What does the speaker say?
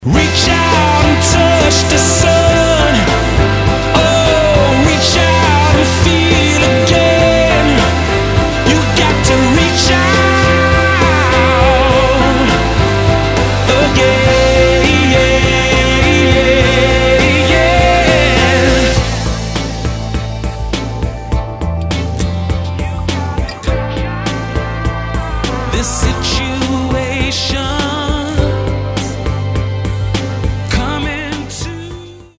Reach out and touch the sun. Oh, reach out and feel again. You got to reach out again. This